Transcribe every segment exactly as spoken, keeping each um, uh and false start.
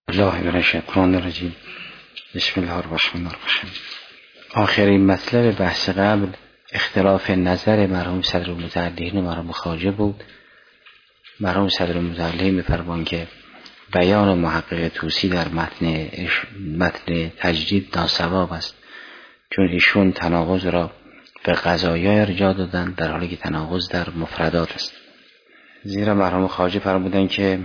الله من الشیطان الرجیم. بسم الله الرحمن الرحیم. آخرین مطلب بحث قبل اختلاف نظر مرحوم صدرالمتعلقین و مرحوم خواجه بود. مرحوم صدرالمتعلقین می‌فرمایند که بیان محقق طوسی در متن متن تجدید ناصواب است، چون ایشون تناقض را به قضایا ارجاع دادن در حالی که تناقض در مفردات است. زیرا مرحوم خواجه فرمودند که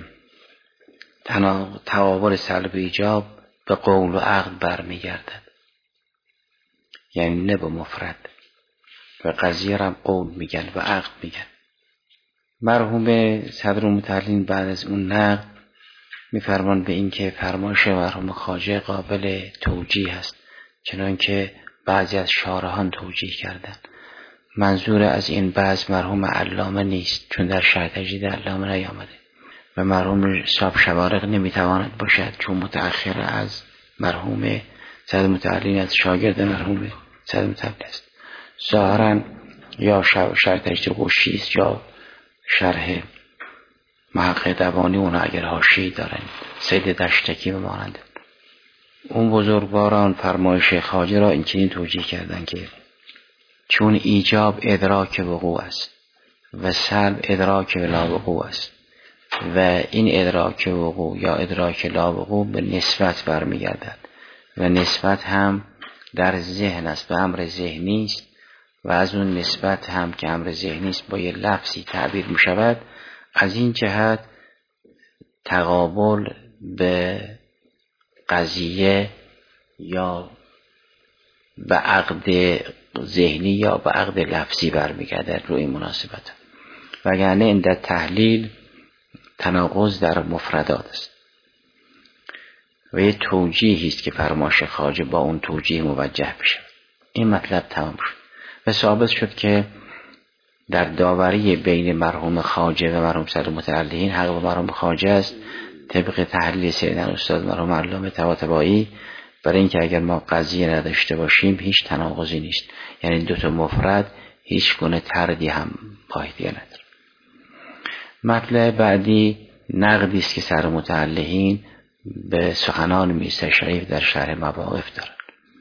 تقابل سلب ایجاب به قول و عقد برمیگردد، یعنی نه به مفرد. و قضیه را قول میگن و عقد میگن. مرحوم صدرالمتعلقین بعد از اون نقد میفرمان به این که فرمایش مرحوم خواجه قابل توجیه است، چنان که بعضی از شارحان توجیه کردند. منظور از این بعض مرحوم علامه نیست، چون در شرح تجدید علامه نیامده و مرحوم صاحب شوارق نمیتواند باشد، چون متأخر از مرحوم صدرالمتعلقین از شاگرد مرحوم صدرالمتعلقین است. ظاهرا یا شرح تجدید قشی است یا شرح محقق دوانی، اونا اگر حاشیه‌ای دارن، سید دشتکی و مانند اون بزرگواران فرمایش خواجه را اینچنین توجیه کردند که چون ایجاب ادراک وقوع است و سلب ادراک لا وقوع است و این ادراک وقوع یا ادراک لا وقوع به نسبت برمیگردد و نسبت هم در ذهن است، به امر ذهنی است و از اون نسبت هم که امر ذهنی است با یه لفظی تعبیر می شود. از این جهت تقابل به قضیه یا به عقد ذهنی یا به عقد لفظی برمیگردد روی مناسبت، وگرنه این در تحلیل تناقض در مفردات است و یه توجیهی است که فرمایش خواجه با اون توجیه موجه بشه. این مطلب تمام شد و ثابت شد که در داوری بین مرحوم خواجه و مرحوم صدرالمتعلقین حق با مرحوم خواجه است، طبق تحلیل سیدنا استاد مرحوم علامه طباطبایی، برای اینکه اگر ما قضیه نداشته باشیم هیچ تناقضی نیست، یعنی دو تا مفرد هیچ گونه تردی هم پایدیه نداره. مطلب بعدی نقدی است که صدرالمتعلقین به سخنان میرزا شریف در شرح مواقف دارند.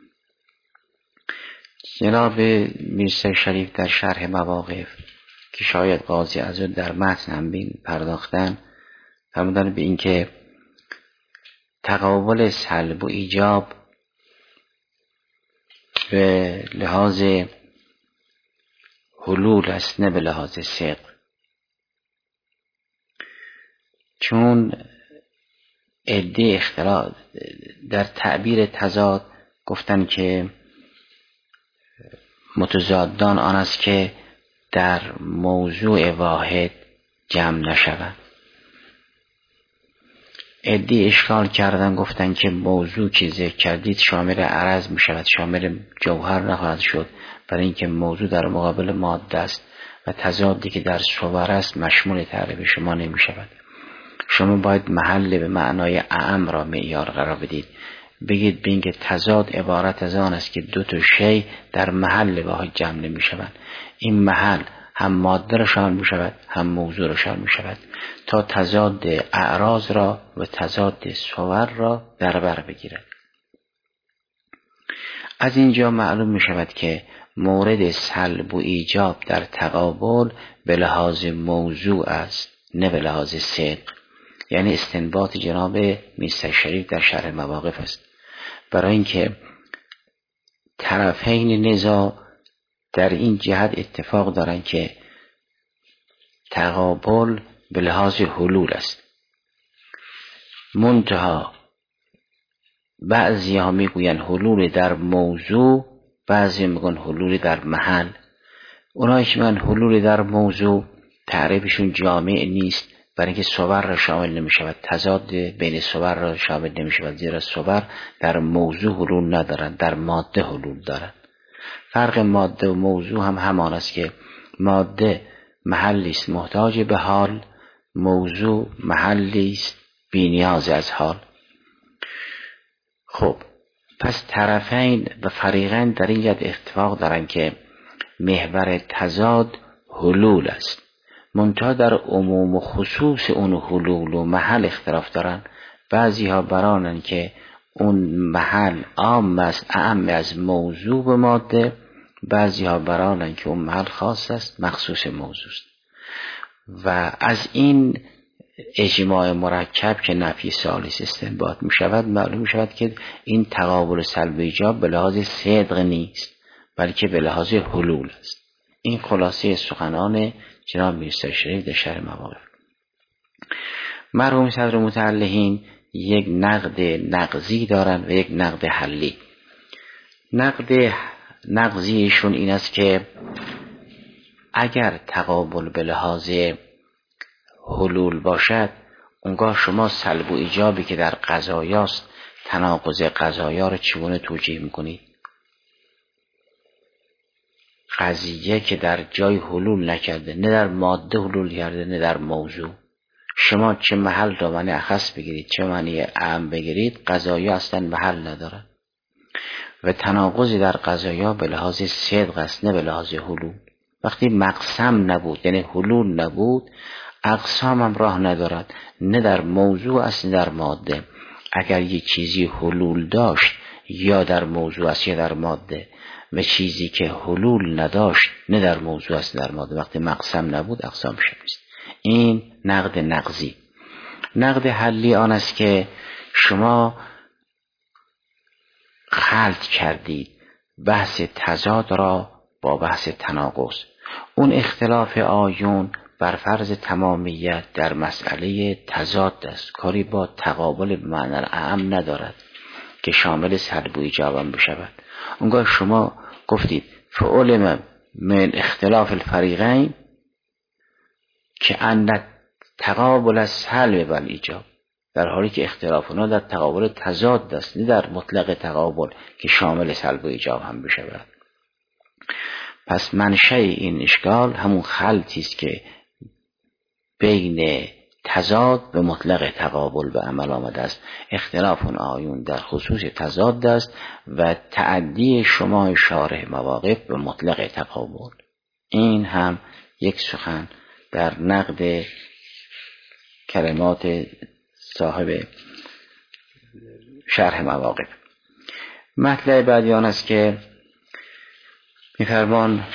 جناب میرزا شریف در شرح مواقف که شاید قاضی عزوز در متن هم بین پرداختن، فرمودن به این که تقابل سلب و ایجاب به لحاظ حلول است، نه به لحاظ صدق. چون عده اختلاف در تعبیر تضاد گفتن که متضادان آن است که در موضوع واحد جمع نشوند. عده اشکال کردن گفتن که موضوع که ذکر کردید شامل عرض می شود، شامل جوهر نخواهد شد، برای اینکه موضوع در مقابل ماده است و تضادی که در صور است مشمول تعریف شما نمی شود. شما باید محل به معنای اعم را معیار قرار بدید، بگید به اینکه تضاد عبارت از آن است که دو تا شی در محل واحد جمع نمی شوند. این محل هم ماده را شامل می شود هم موضوع را شامل می شود، تا تضاد اعراض را و تضاد صور را در بر بگیرد. از اینجا معلوم می شود که مورد سلب و ایجاب در تقابل به لحاظ موضوع است، نه به لحاظ صدق. یعنی استنباط جناب میرزا شریف در شرح مواقف است، برای اینکه طرفین نزاع در این جهت اتفاق دارند که تقابل به لحاظ حلول است. منتها بعضی ها میگوین حلول در موضوع، بعضی میگن حلول در محل. اونایی که میگن حلول در موضوع تعریفشون جامع نیست، برای اینکه صور را شامل نمی شود، تضاد بین صور را شامل نمی شود، زیرا صور در موضوع حلول ندارند، در ماده حلول دارند. فرق ماده و موضوع هم همان است که ماده محلی است محتاج به حال، موضوع محلی است بی نیاز از حال. خب پس طرفین و فریقین در این جهت اتفاق دارند که محور تضاد حلول است، منتها در عموم و خصوص اون حلول و محل اختلاف دارن. بعضی ها برانن که اون محل عام است، اعم از موضوع به ماده، بعضی ها برانن که اون محل خاص است، مخصوص موضوع است. و از این اجماع مرکب که نفی ثالث استنباط می شود، معلوم می شود که این تقابل سلب ایجاب به لحاظ صدق نیست، بلکه به لحاظ حلول است. این خلاصه سخنان جناب میرزا شریف در شرح مواقف. مرحوم صدر متعلقین یک نقد نقضی دارن و یک نقد حلی. نقد نقضیشون این است که اگر تقابل به لحاظ حلول باشد، اونگاه شما سلب و ایجابی که در قضایاست، تناقض قضایا رو چگونه توجیه میکنید؟ قضیه که در جای حلول نکرده، نه در ماده حلول کرده نه در موضوع، شما چه محل را معنی اخص بگیرید چه معنی اعم بگیرید، قضایا اصلا محل ندارد و تناقضی در قضایا به لحاظ صدق است نه به لحاظ حلول. وقتی مقسم نبود یعنی حلول نبود، اقسام هم راه ندارد، نه در موضوع است نه در ماده. اگر یک چیزی حلول داشت یا در موضوع است یا در ماده، و چیزی که حلول نداشت نه در موضوع است نه در ماده، وقتی مقسم نبود اقسام شمیست. این نقد نقضی. نقد حلی آن است که شما خلط کردید بحث تضاد را با بحث تناقض. اون اختلاف آیون بر فرض تمامیت در مسئله تضاد است، کاری با تقابل به معنی اعم ندارد که شامل سلب و ایجاب هم بشود. اونگاه شما گفتید فعلم من اختلاف الفریقین که ان تقابل از سلب و ایجاب، در حالی که اختلاف اونا در تقابل تضاد است نه در مطلق تقابل که شامل سلب و ایجاب هم بشود. پس منشأ این اشکال همون خلطی است که بین تضاد به مطلق تقابل به عمل آمده است. اختلاف اون آیون در خصوص تضاد است و تعدی شما شارح مواقف به مطلق تقابل. این هم یک سخن در نقد کلمات صاحب شرح مواقف. مطلب بعدی آن است که می‌فرمان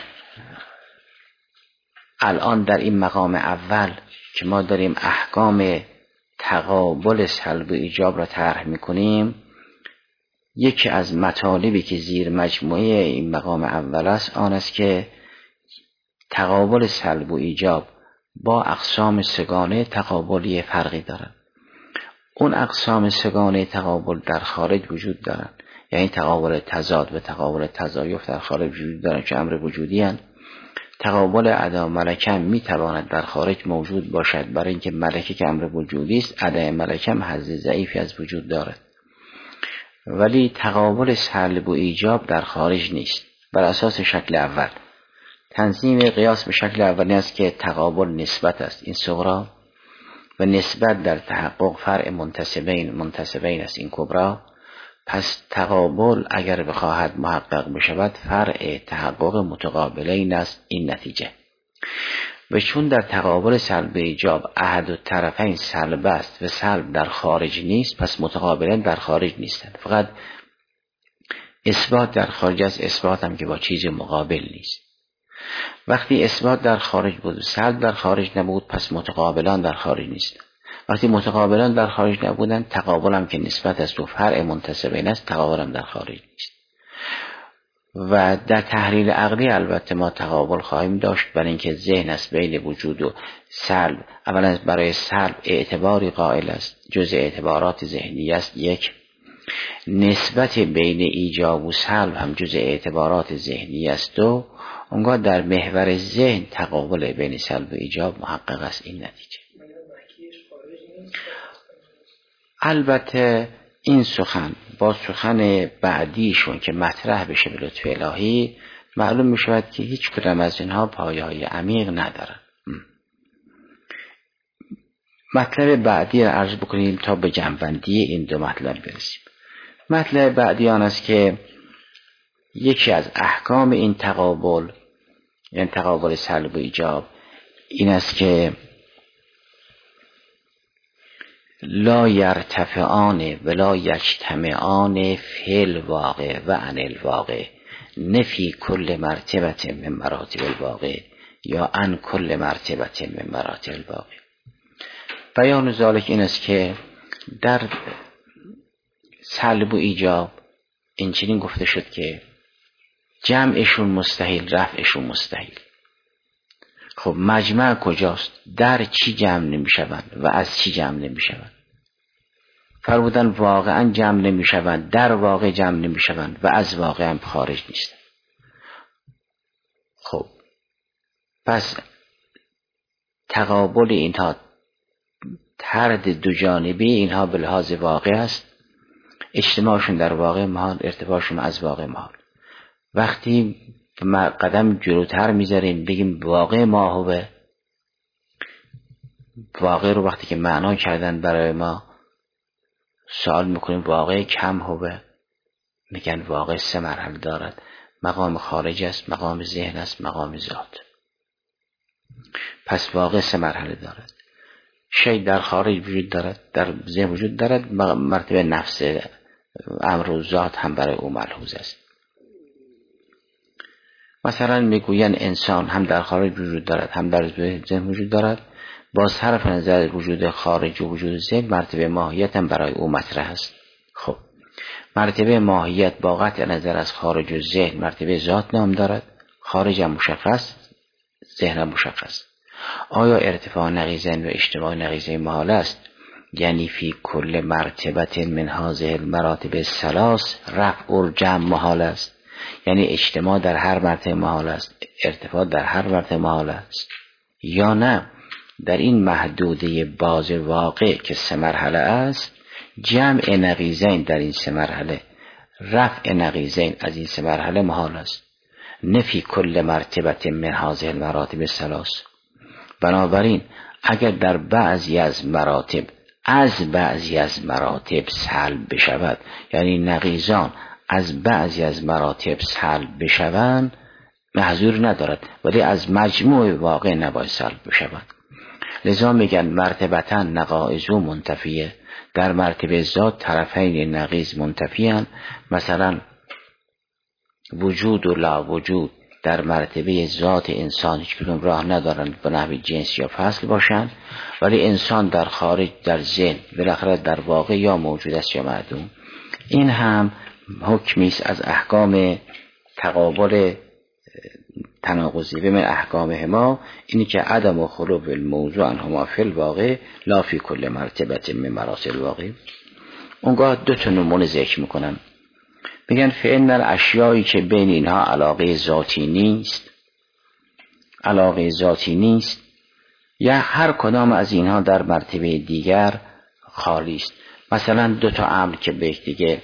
الان در این مقام اول که ما داریم احکام تقابل سلب و ایجاب را طرح می‌کنیم، یکی از مطالبی که زیر مجموعه این مقام اول است آن است که تقابل سلب و ایجاب با اقسام سگانه تقابلی فرقی دارد. اون اقسام سگانه تقابل در خارج وجود دارند، یعنی تقابل تضاد و تقابل تضایف در خارج وجود دارند که امر وجودی هستند. تقابل عدم ملکه میتواند در خارج موجود باشد، برای اینکه ملکه که امر وجودی است، عدم ملکه هم حظ ضعیفی از وجود دارد. ولی تقابل سلب و ایجاب در خارج نیست. بر اساس شکل اول تنظیم قیاس به شکل اولی است که تقابل نسبت است، این صغرا، و نسبت در تحقق فرع منتسبین منتسبین است، این کبرا. پس تقابل اگر بخواهد محقق بشود فرع تحقق متقابلین است، این نتیجه. و چون در تقابل سلب ایجاب احد الطرفین سلب است و سلب در خارج نیست، پس متقابلین در خارج نیستند. فقط اثبات در خارج است، اثبات هم که با چیز مقابل نیست. وقتی اثبات در خارج بود و سلب در خارج نبود، پس متقابلان در خارج نیست. وقتی متقابلان در خارج نبودن، تقابل هم که نسبت است و فرع منتسبین است، تقابل هم در خارج نیست. و در تحلیل عقلی البته ما تقابل خواهیم داشت، برای اینکه ذهن است بین وجود و سلب. اولا برای سلب اعتباری قائل است، جز اعتبارات ذهنی است. یک، نسبت بین ایجاب و سلب هم جز اعتبارات ذهنی است. دو، اونگاه در محور ذهن تقابل بین سلب و ایجاب محقق است، این نتیجه. البته این سخن با سخن بعدیشون که مطرح بشه به لطف الهی معلوم می شود که هیچ کدام از اینها پایه‌های عمیق ندارن. مطلب بعدی را عرض بکنیم تا به جمع‌بندی این دو مطلب برسیم. مطلب بعدی آن است که یکی از احکام این تقابل، یعنی تقابل سلب و ایجاب، این است که لا یرتفعان ولا یجتمعان فی الواقع و عن الواقع، نفی کل مرتبت من مراتب الواقع یا عن کل مرتبت من مراتب الواقع. بیان ذالک این است که در سلب و ایجاب این چنین گفته شد که جمعشون مستحیل، رفعشون مستحیل. خب مجمع کجاست؟ در چی جمع نمی شوند و از چی جمع نمی شوند؟ فرمودن واقعا جمع نمی شوند، در واقع جمع نمی شوند و از واقع هم خارج نیستند. خب پس تقابل اینها، طرد دو جانبی اینها به لحاظ واقع است، اجتماعشون در واقع محال، ارتفاعشون از واقع محال. وقتی ما قدم جلوتر میذاریم بگیم واقع ما هوه، واقع رو وقتی که معنا کردن برای ما سوال میکنیم واقع کم هوه، میگن واقع سه مرحله دارد، مقام خارج است، مقام ذهن است، مقام ذات. پس واقع سه مرحله دارد. شی در خارج وجود دارد، در ذهن وجود دارد، مرتبه نفس امر و ذات هم برای او ملحوظ است. مثلا میگوین انسان هم در خارج وجود دارد هم در ذهن وجود دارد، با صرف نظر وجود خارج و وجود ذهن مرتبه ماهیت هم برای او مطرح است. خب مرتبه ماهیت با قطع نظر از خارج و ذهن مرتبه ذات نام دارد، خارج هم مشخص، ذهن هم مشخص. آیا ارتفاع نقیضین و اجتماع نقیضین محال است؟ یعنی فی کل مرتبت من هذه المراتب الثلاث رفع الجمع محال است، یعنی اجتماع در هر مرتبه محال است، ارتفاع در هر مرتبه محال است، یا نه در این محدوده باز واقع که سه مرحله است جمع نقیضین در این سه مرحله، رفع نقیضین از این سه مرحله محال است. نفی کل مرتبت من هذه المراتب الثلاث. بنابراین اگر در بعضی از مراتب از بعضی از مراتب سلب بشود، یعنی نقیضان از بعضی از مراتب سلب بشوند محظور ندارد، ولی از مجموع واقع نباید سلب بشوند. لذا میگن مرتبتا نقائض و منتفیه، در مرتبه ذات طرفین نقیض منتفیان، مثلا وجود و لا وجود در مرتبه ذات انسان هیچ کدوم راه ندارند به نحو جنس یا فصل باشند، ولی انسان در خارج در ذهن بالاخره در واقع یا موجود است یا معدوم. این هم حکمی است از احکام تقابل تناقضی به من احکام هما، اینی که عدم و خلو الموضوع انهما فی الواقع لا فی کل مرتبت من مراتب الواقع. اونگاه دو تا نمونه ذکر میکنن، میگن فإن الاشیایی که بین اینها علاقه ذاتی نیست، علاقه ذاتی نیست، یا هر کدام از اینها در مرتبه دیگر خالی است. مثلا دو تا امر که به دیگه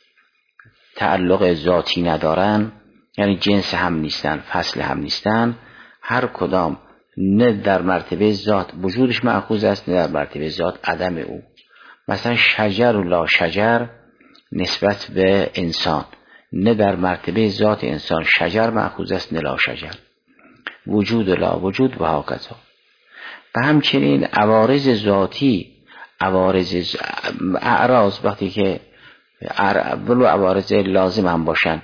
تعلق ذاتی ندارن، یعنی جنس هم نیستن، فصل هم نیستن، هر کدام نه در مرتبه ذات وجودش مأخوذ است نه در مرتبه ذات عدم او. مثلا شجر و لا شجر نسبت به انسان، نه در مرتبه ذات انسان شجر مأخوذ است نه لا شجر، وجود و لا وجود و هاکذا. و همچنین عوارض ذاتی، عوارض اعراض وقتی که ولو عوارض لازم هم باشن،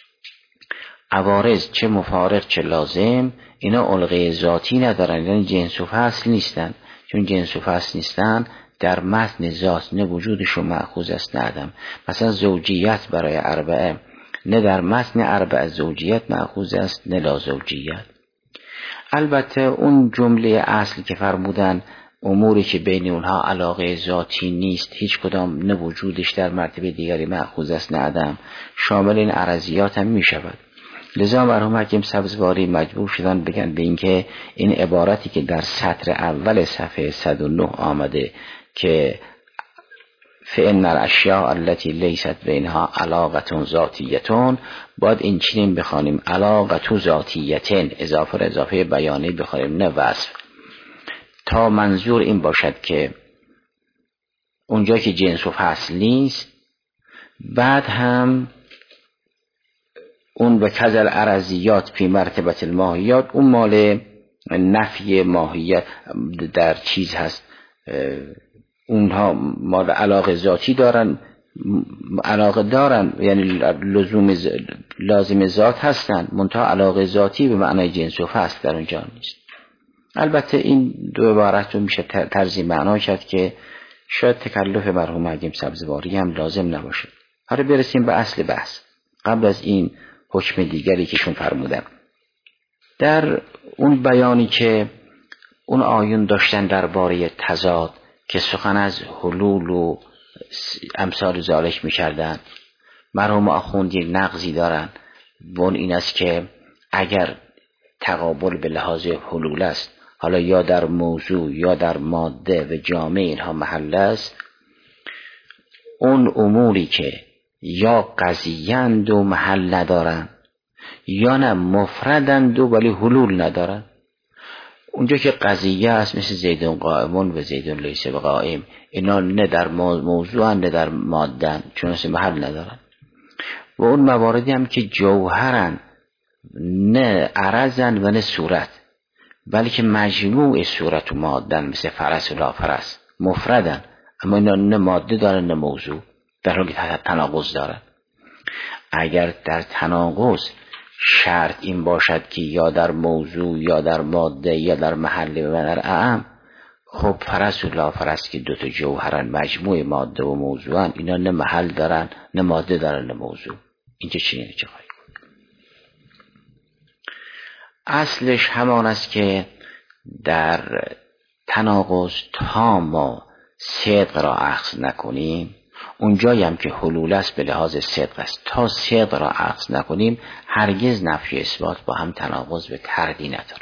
عوارض چه مفارق چه لازم اینا علقه ذاتی ندارن، یعنی جنس و فصل نیستن. چون جنس و فصل نیستن در متن ذات نه وجودشون مأخوذ است نه عدم. مثلا زوجیت برای اربعه نه در متن اربعه زوجیت مأخوذ است نه لا زوجیت. البته اون جمله اصل که فرمودن اموری که بین اونها علاقه ذاتی نیست هیچ کدام نه وجودش در مرتبه دیگری مأخوذ است نه عدم، شامل این عرضیات هم می شود. لذا مرحوم حکیم سبزواری مجبور شدن بگن به اینکه این عبارتی که در سطر اول صفحه صد و نه آمده که فإن الاشیاء التي لیست بینها علاقة ذاتیة، باید این چنین بخوانیم علاقة ذاتیة، اضافه اضافه بیانی بخوانیم نه وصف، تا منظور این باشد که اونجا که جنس و فصل نیست بعد هم اون به کذل عرضیات فی مرتبت الماهیات، اون مال نفی ماهیت در چیز هست، اونها ماده علاقه ذاتی دارن، علاقه دارن یعنی لزوم ز... لازم ذات هستن، منتها علاقه ذاتی به معنای جنس و فصل در اونجا نیست. البته این دو عبارت رو میشه طرزی معنا کرد که شاید تکلف مرحوم حکیم سبزواری هم لازم نباشه. حالا برسیم به اصل بحث. قبل از این حکم دیگری که شون فرمودن در اون بیانی که اون آیون داشتن درباره تضاد که سخن از حلول و امثال ذالک میکردن، مرحوم آخوند یک نقضی دارن و اون این است که اگر تقابل به لحاظ حلول است، حالا یا در موضوع یا در ماده و جامعه اینها محل است، اون اموری که یا قضیه‌اند و محل ندارن یا نه مفردند و ولی حلول ندارن. اونجا که قضیه است مثل زیدون قائمون و زیدون لیس بقائم، اینا نه در موضوع نه در ماده چون اصلا محل ندارن. و اون مواردی هم که جوهرن نه عرضن و نه صورت، بلکه مجموع صورت و ماده مثل فرس و لا فرس مفردن، اما اینا نه ماده دارن نه موضوع، در حالی که تناقض دارن. اگر در تناقض شرط این باشد که یا در موضوع یا در ماده یا در محل و در اعم، خب فرس و لا فرس که دوتا جوهرن مجموع ماده و موضوعن، اینا نه محل دارن نه ماده دارن نه موضوع. اینجا چی چه خواهی کنید؟ اصلش همان است که در تناقض تا ما صدق را اخذ نکنیم، اونجایی هم که حلول است به لحاظ صدق است، تا صدق را اخذ نکنیم هرگز نفی اثبات با هم تناقض به تردی نداره.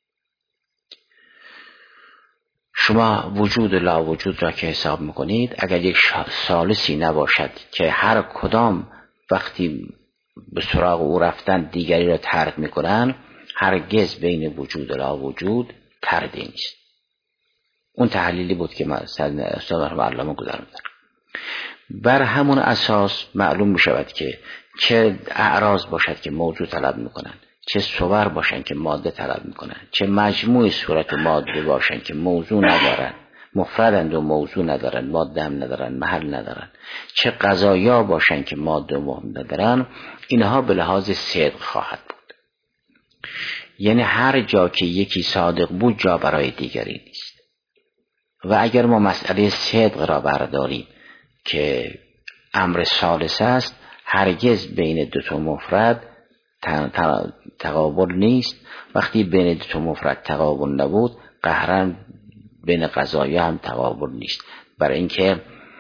شما وجود لا وجود را که حساب میکنید، اگر یک ثالثی نباشد که هر کدام وقتی به سراغ او رفتن دیگری را ترد میکنن، هرگز بین وجود لا وجود تردی نیست. اون تحلیلی بود که استاد علامه گذاردن. بر همون اساس معلوم می شود که چه اعراض باشد که موضوع طلب میکنن، چه صور باشن که ماده طلب میکنن، چه مجموع صورت و ماده باشن که موضوع ندارن، مفردند و موضوع ندارن، ماده هم ندارن، محل ندارن، چه قضایا باشن که ماده و محل ندارن، اینها به لحاظ صدق خواهد بود. یعنی هر جا که یکی صادق بود جا برای دیگری نیست. و اگر ما مسئله صدق را برداریم که امر ثالث است، هرگز بین دو تا مفرد تقابل نیست. وقتی بین دو تا مفرد تقابل نبود، قهرن بین قضایا هم تقابل نیست. برای اینکه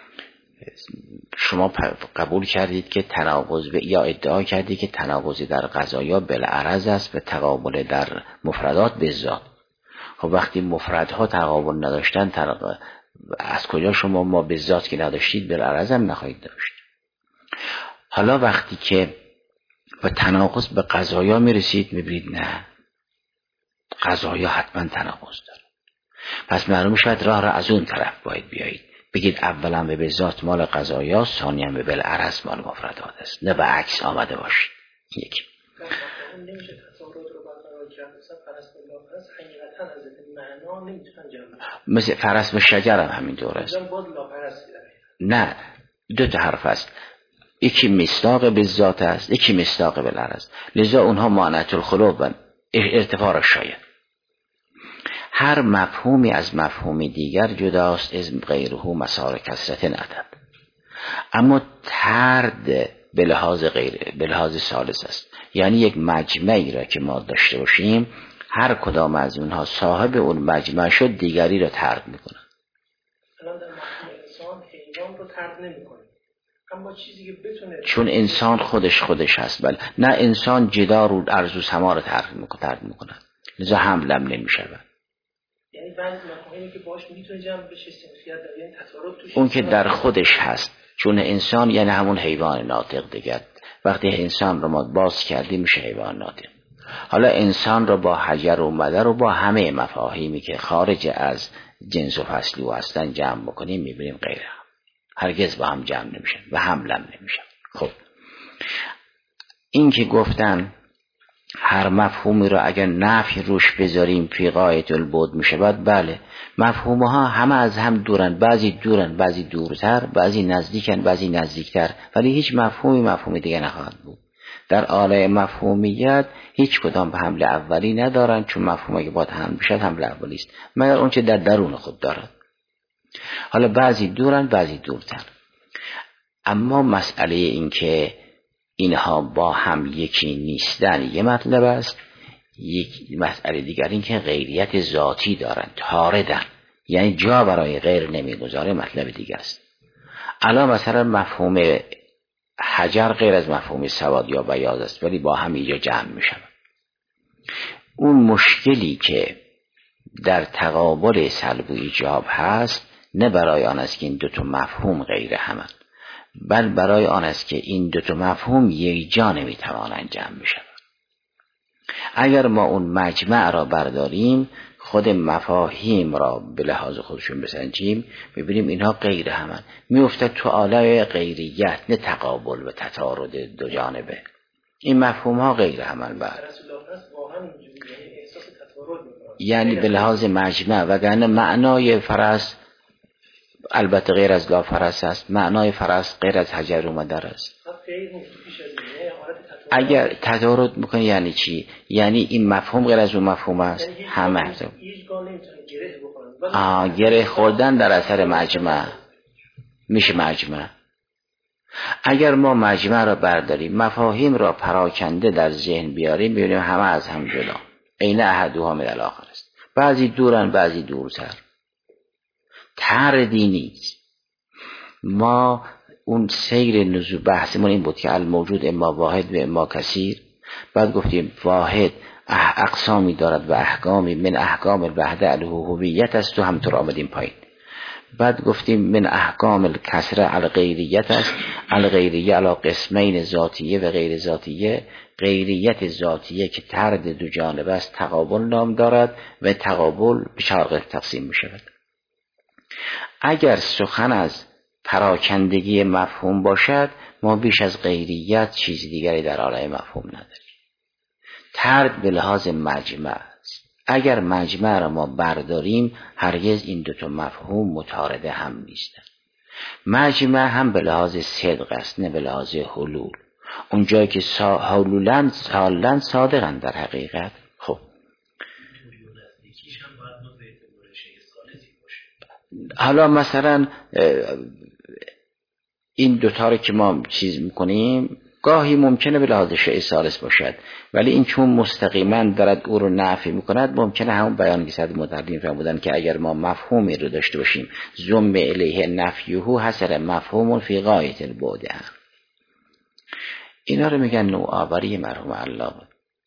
شما قبول کردید که تناقض به یا ادعا کردید که تناقضی در قضایا بالعرض است و تقابل در مفردات به ذات. خب وقتی مفردها تقابل نداشتن، تناقض از کجا شما ما به ذات که نداشتید بالعرض هم نخواهید داشت؟ حالا وقتی که به تناقض به قضایا میرسید، میبینید نه، قضایا حتما تناقض داره. پس معلوم شد راه را از اون طرف باید بیایید، بگید اولا به ذات مال قضایا، ثانیا به بالعرض مال مفردات است، نه به عکس آمده باشید. یکی نمیشه تصارض رو برقرار کرد. مثلا فرس و لافرس حقیقتا از معنا نمیتونن جمع، مثل فرس و شجر هم همین دور است. نه، دو تا حرف است، یکی مصداق به ذات است، یکی مصداق به العرض. لذا اونها مانعت الخلو ارتفاع را شاید. هر مفهومی از مفهومی دیگر جداست، از غیره مسار کثرت ندد. اما ترد به لحاظ غیر به لحاظ ثالث است، یعنی یک مجمعی را که ما داشته باشیم، هر کدام از اونها صاحب اون مجمع شد دیگری را ترد میکنه. الان در مفهوم انسان حیوان رو ترد نمیکنه، اما چیزی که بتونه، چون انسان خودش خودش هست. بله، نه انسان جدار و ارز و سما رو ترد میکنه ترد میکنه لذا حملم نمیشه. یعنی بعضی مفاهیمی که باش میتونه جمع بشه سنفیت داره، یعنی تصارف توش، اون که در خودش هست. چون انسان یعنی همون حیوان ناطق دیگر. وقتی انسان رو ما باز کردیم میشه حیوان ناطق. حالا انسان رو با حجر و مدر و با همه مفاهیمی که خارج از جنس و فصلی و هستن جمع بکنیم، میبینیم غیره هرگز با هم جمع نمیشن و حملم نمیشن. خب این که گفتن هر مفهومی را اگر نفی روش بذاریم فی غایت البعد میشه بعد بله مفهوم ها همه از هم دورن، بعضی دورن بعضی دورتر، بعضی نزدیکن بعضی نزدیکتر، ولی هیچ مفهومی مفهومی دیگه نخواهد بود. در آله مفهومیت هیچ کدام به حمل اولی ندارن، چون مفهومی که باید حمل بشد حمل اولی است مگر اون چه در درون خود دارد. حالا بعضی دورن بعضی دورتر. اما مسئله این که اینها با هم یکی نیستن یه مطلب است، یک مسئله دیگر این که غیریت ذاتی دارن، تاردن، یعنی جا برای غیر نمیگذاره، مطلب دیگر است. الان مثلا مفهوم حجر غیر از مفهوم سواد یا بیاض است، ولی با هم اینجا جمع میشن. اون مشکلی که در تقابل سلب و ایجاب هست نه برای آن است که این دو تا مفهوم غیر همند، بل برای آن است که این دو تا مفهوم یک جا نمیتوانند جمع بشن. اگر ما اون مجمع را برداریم، خود مفاهیم را به لحاظ خودشون بسنجیم، ببینیم اینها غیر همند، میافتد تو عالم غیریت، نه تقابل و تتارد دو جانبه. این مفهوم ها غیر همند. بعد یعنی به لحاظ مجمع، وگرنه معنای فرس البته غیر از لا فرس است، معنای فرس غیر از حجر و مدر است. اگر تضارب میکنه یعنی چی؟ یعنی این مفهوم غیر از اون مفهوم است. همه آه گره خوردن در اثر مجمع میشه مجمع. اگر ما مجمع را برداریم، مفاهیم را پراکنده در ذهن بیاریم، ببینیم همه از هم جدا، عین احدها من الاخر است. بعضی دورن بعضی دورتر. تردی نیست. ما اون سیر نزول بحثمون این بود که الموجود اما واحد و اما کثیر. بعد گفتیم واحد اقسامی دارد و احکامی، من احکام الوحده الهویت است و همطور آمدیم پایین. بعد گفتیم من احکام الکسره الغیریت است، الغیریه علی قسمین ذاتیه و غیر ذاتیه. غیریت ذاتیه که ترد دو جانب است تقابل نام دارد و تقابل به چهار قسم تقسیم می شود. اگر سخن از پراکندگی مفهوم باشد، ما بیش از غیریت چیز دیگری در عالم مفهوم نداریم. ترد به لحاظ مجمع است. اگر مجمع را ما برداریم، هرگز این دو تا مفهوم متعارض هم نیستند. مجمع هم به لحاظ صدق است، نه به لحاظ حلول. اون جایی که سا... حلولند سالند صادقند در حقیقت. خب حالا مثلا این دوتا رو که ما چیز میکنیم، گاهی ممکنه به لحاظ شیء ثالث باشد، ولی این چون مستقیما دارد او رو نفی میکند، ممکنه همون بیان که صد متقدم فرمودن که اگر ما مفهومی رو داشته باشیم ضم الیه نفیه حسر مفهوم فی غایت البعد، اینا رو میگن نوآوری مرحوم علامه.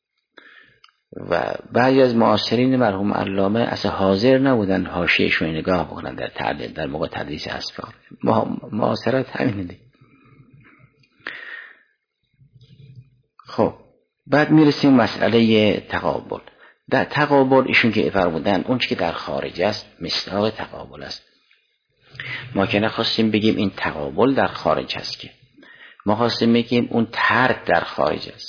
و بعضی از معاصرین مرحوم علامه اصلا حاضر نبودن حاشیه‌شون نگاه بکنن در تعدیل در موقع تدریس اسفار. معاصرت همینه دیگه. خب بعد میرسیم مسئله تقابل. در تقابل ایشون که فرمودن اون چی که در خارج است مصداق تقابل است. ما که نخواستیم بگیم این تقابل در خارج است، که ما خواستیم بگیم اون ترد در خارج است.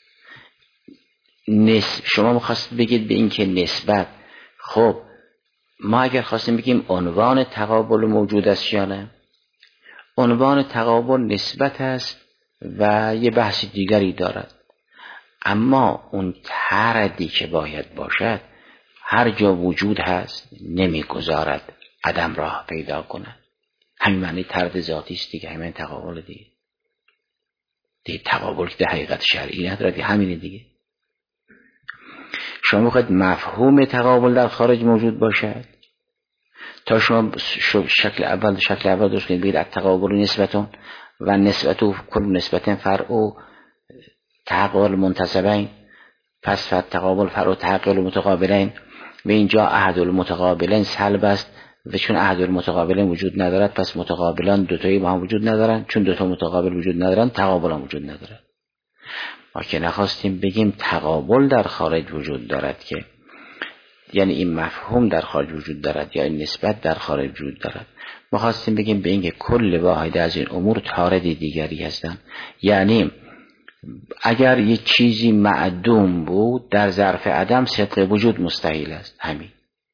نس... شما میخواستید بگید به این که نسبت. خب ما اگر خواستیم بگیم عنوان تقابل موجود است یا نه، عنوان تقابل نسبت است و یه بحث دیگری دارد، اما اون تردی که باید باشد هر جا وجود هست نمیگذارد عدم راه پیدا کنه. همین معنی ترد ذاتی است دیگه، همین تقابل دیگه. دیگه تقابل که در حقیقت شرعی ندارد، همینه دیگه. شما میخواید مفهوم تقابل در خارج موجود باشد، تا شما شکل اول شکل اول درست کنید بگید التقابل نسبتون و نسبتو کل نسبتن فرع تقابل منتسبین، پس فت تقابل فرع تقابل متقابلین و اینجا احد المتقابلین سلب است و چون احد المتقابلین وجود ندارد پس متقابلان دوتایی با هم وجود ندارن، چون دوتا متقابل وجود ندارن تقابل هم وجود ندارد. ما که نخواستیم بگیم تقابل در خارج وجود دارد، که یعنی این مفهوم در خارج وجود دارد یا این نسبت در خارج وجود دارد. ما خواستیم بگیم به اینکه کل واحد از این امور تارد دیگری هستند، یعنی اگر یک چیزی معدوم بود در ظرف عدم صدق وجود مستحیل است. همین.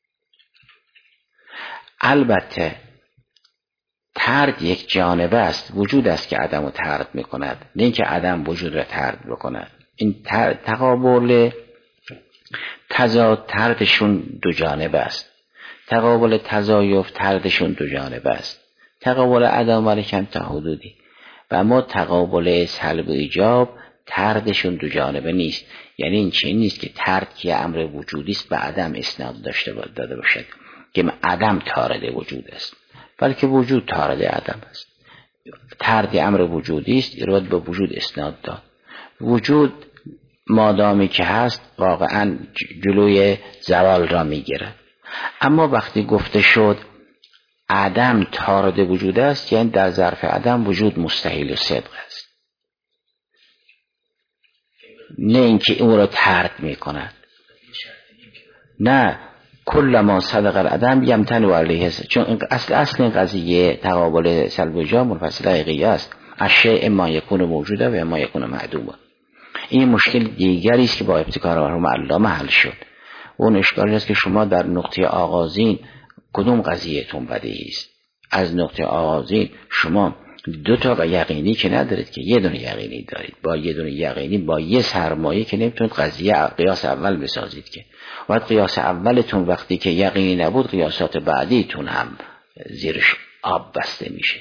البته طرد یک جانبه است، وجود است که عدم رو طرد میکند، نه اینکه عدم وجود را طرد بکند. این تقابل تضاد طردشون دو جانبه است، تقابل تضایف طردشون دو جانبه است، تقابل عدم ولی کم تا حدودی. و اما تقابل سلب و ایجاب طردشون دو جانبه نیست. یعنی این چنین نیست که طرد که امر وجودی است به عدم اسناد داشته داده باشد که عدم طارد وجود است، بلکه وجود طارد عدم است. طرد امر وجودی است، ایراد به وجود اسناد داد. وجود مادامی که هست واقعا جلوی زوال را میگیرد. اما وقتی گفته شد عدم طارد وجود است، یعنی در ظرف عدم وجود مستحیل و صدق است، نه اینکه اون را طرد میکند. نه، کل ما صدق العدم یمتنع علیه، چون اصل اصل این قضیه تقابل سلب و ایجاب منفصل حقیقی است. الشیء اما یکون موجوده و اما یکون معدومه. این مشکل دیگری است که با ابتکار مرحوم علامه حل شد. اون اشکالی است که شما در نقطه آغازین کدوم قضیهتون بدیهی است. از نقطه آغازین شما دو تا و یقینی که ندارید، که یه دونه یقینی دارید. با یه دونه یقینی با یه سرمایه که نمیتونید قضیه قیاس اول بسازید. که وقت قیاس اولتون وقتی که یقینی نبود، قیاسات بعدیتون هم زیرش آب بسته میشه.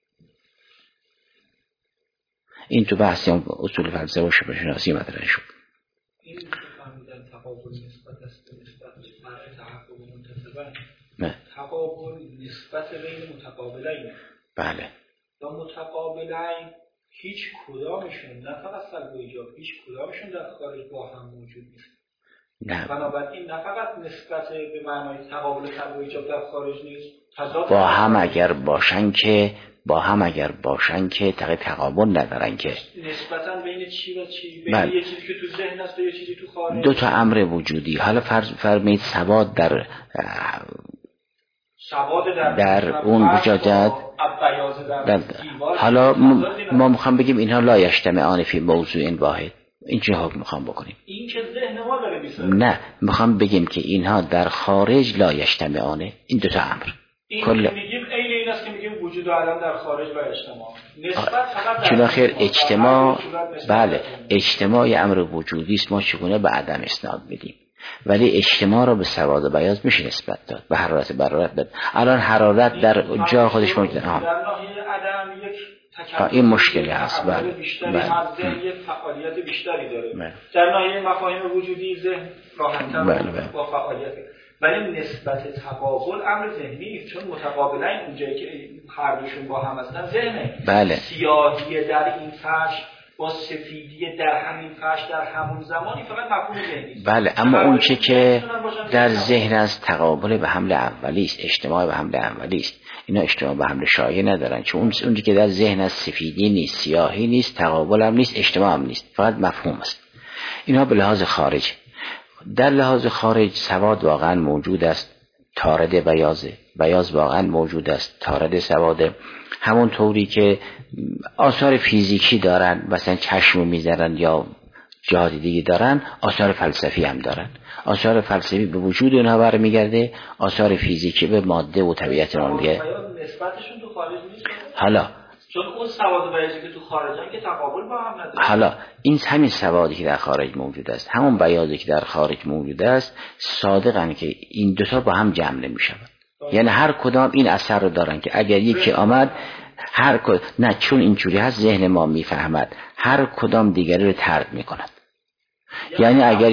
این تو بحثی هم اصول فلسفه و شبه شناسی مطرح شد. این که فهمیدن تقابل نسبت است به نسبت برای تحقق منتسبه. نه، تقابل نسبت بین متقابلین. بله. و متقابلین هیچ کدامشون، نه فقط سلب و ایجاب، هیچ کدامشون در خارج با هم موجود نیست. نه. بنابراین نه فقط نسبت به معنای تقابل سلب و ایجاب در خارج نیست، تضاد با هم اگر باشن که با هم اگر باشن که تقی تقابل ندارن. که نسبتاً بین چی و چی، بین بله. یه چیزی که تو ذهن است و یه چیزی تو خارج. دو تا امر وجودی. حالا فرض فرمایید سواد در سواد در, در اون بجاجت در حالا ما میخوام بگیم اینها لا یجتمعان فی موضوع واحد. این چه حکم میخوام بکنیم؟ این که ذهن ما داره میسازه. نه، میخوام بگیم که اینها در خارج لا یجتمعانه. این دو تا امر این کل میگیم عین این است که میگیم وجود و عدم در خارج و اجتماع. نسبت فقط چون خیر اجتماع، بله، اجتماع امر وجودی است، ما چگونه به عدم اسناد میدیم. ولی اجتماع را به سواد و بیاض میشه نسبت داد، به حرارت برارت داد. الان حرارت در جا خودش موجوده. در ناحیه عدم یک تکامل این مشکلی هست. بله. بیشتری از ذهن یک فعالیت بیشتری داره. بله. در ناحیه مفاهیم وجودی ذهن راحت‌تر بله. با فعالیت. ولی نسبت تقابل امر ذهنی است، چون متقابلین اونجایی که هر دوشون با هم هستن ذهنه. بله. سیاهی در این فرش با سفیدی در همین فرش در همون زمانی فقط مفهوم ذهنی است. بله، اما اون چه که در ذهن از تقابل به حمل اولی است، اجتماع به حمل اولی است. اینا اجتماع به حمل شایع ندارن، چون اون که در ذهن از سفیدی نیست، سیاهی نیست، تقابل هم نیست، اجتماع هم نیست، فقط مفهوم است. اینا به لحاظ خارج. در لحاظ خارج سواد واقعا موجود است، طارد بیاضه، بیاض واقعا موجود است، طارد سواده. همون طوری که آثار فیزیکی دارن، مثلا چشم میذارن یا جهات دیگه دارن، آثار فلسفی هم دارن. آثار فلسفی به وجود اونها برمیگرده، آثار فیزیکی به ماده و طبیعت اون دیگه. نسبتشون تو خارج نیست. حالا چون اون سواد و بیاضی که تو خارجن که تقابل با هم نداره. حالا این همین سوادی که در خارج موجود است، همون بیاضی که در خارج موجود است، صادقن که این دوتا با هم جمع نمیشن. یعنی هر کدام این اثر رو دارن که اگر یکی آمد هر کدام، نه چون اینجوری هست ذهن ما میفهمد، هر کدام دیگری رو طرد میکند. یعنی اگر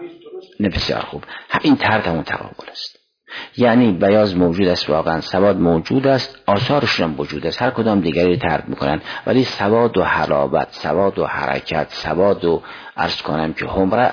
نه بسیار خوب، این طرد همون تقابل است. یعنی بیاض موجود است، واقعا سواد موجود است، آثارش هم موجود است، هر کدام دیگری رو طرد میکنن. ولی سواد و حرابت، سواد و حرکت، سواد و عرض کنم که همره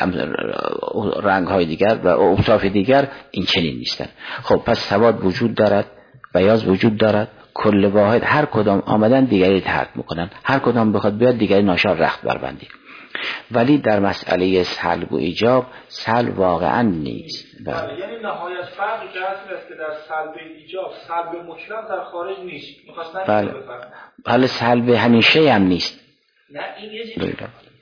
رنگ های دیگر و اوصاف دیگر این چنین نیستن. خب پس سواد وجود دارد، بیاض وجود دارد، کل واحد هر کدام آمدن دیگری طرد میکنن، هر کدام بخواد بیاد دیگری ناچار رخت بربندی. ولی در مسئله سلب و ایجاب سلب واقعا نیست. بله. یعنی نهایت فرقی که هست که در سلب ایجاب سلب مطلق در خارج نیست. می‌خواستم بله. حالا سلب همیشه هم نیست. نه این یه